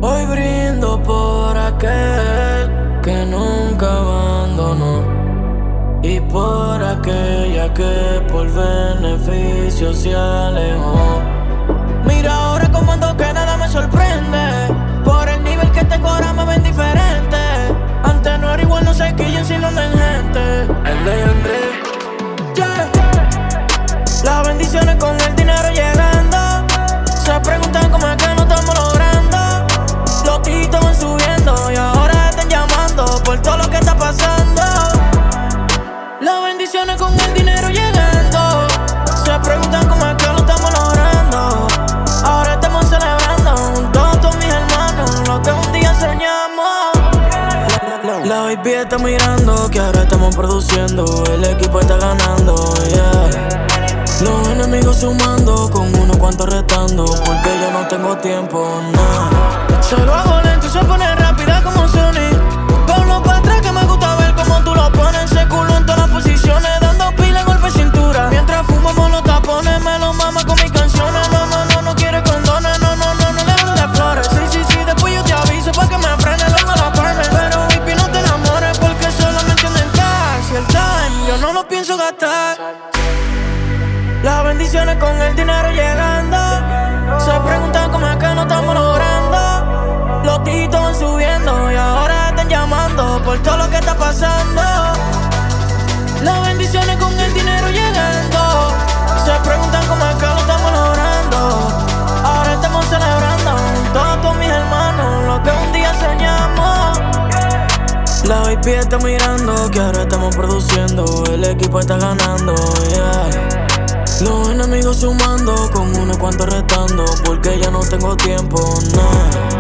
Hoy brindo por aquel que nunca abandonó y por aquella que por beneficio se alejó. Mira ahora como ando que nada me sorprende. Por el nivel que tengo ahora me ven diferente. Antes no era igual, no sé quién si no anden gente. El de André, yeah. Las bendiciones con el dinero llegando. Se preguntan cómo es que no estamos logrando. Los dígitos van subiendo y ahora están llamando por todo lo que está pasando. Las bendiciones con el dinero llegando. Se preguntan cómo es que lo estamos logrando. Ahora estamos celebrando juntos a todos mis hermanos lo que un día soñamos. La baby está mirando que ahora estamos produciendo. El equipo está ganando, yeah. Los enemigos sumando, con unos cuantos retando, porque yo no tengo tiempo, nah. Se lo hago lento y se pone rápida como Sony. Ponlo pa' atrás que me gusta ver cómo tú lo pones. Ese culo en todas las posiciones, dando pila en golpe cintura. Mientras fumamos los tapones, me lo mama con mis canciones. No quiere condones, no le brindes flores. Sí, después yo te aviso pa' que me frene luego la perme. Pero baby no te enamores porque solo me entienden cash. Y el time yo no lo pienso gastar. Las bendiciones con el dinero llegando. Se preguntan cómo es que no estamos logrando. Los dígitos van subiendo y ahora están llamando por todo lo que está pasando. Las bendiciones con el dinero llegando. Se preguntan cómo es que lo estamos logrando. Ahora estamos celebrando todos mis hermanos lo que un día soñamos. La baby está mirando que ahora estamos produciendo. El equipo está ganando, yeah. Los enemigos sumando, con unos cuantos retando, porque ya no tengo tiempo, nah.